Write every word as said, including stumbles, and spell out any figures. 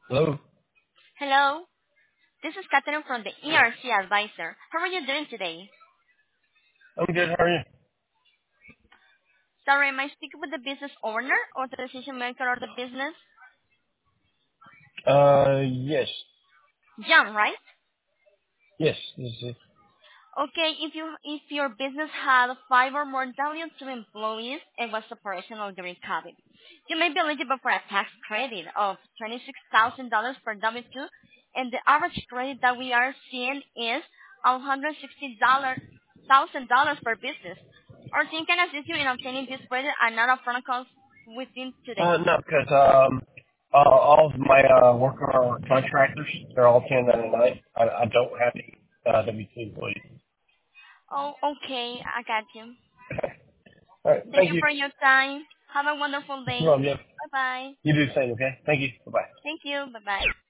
Hello. Hello, this is Catherine from the E R C Advisor. How are you doing today? I'm good. How are you? Sorry, am I speaking with the business owner or the decision maker of the business? Uh, yes. John, right? Yes. This is it. Okay, if you if your business had five or more W two employees and was operational during COVID, you may be eligible for a tax credit of twenty-six thousand dollars per W two, and the average credit that we are seeing is one hundred sixty thousand dollars per business. Our team can assist you in obtaining this credit and not upfront costs within two Uh, days. no, because um, uh, all of my uh, worker are contractors. They're all ten ninety-nine. I, I don't have any uh, W two employees. Oh, okay, I got you. All right. Thank Thank you you. for your time. Have a wonderful You're day. welcome. Yeah. Bye bye. You do the same. Okay. Thank you. Bye bye. Thank you. Bye bye.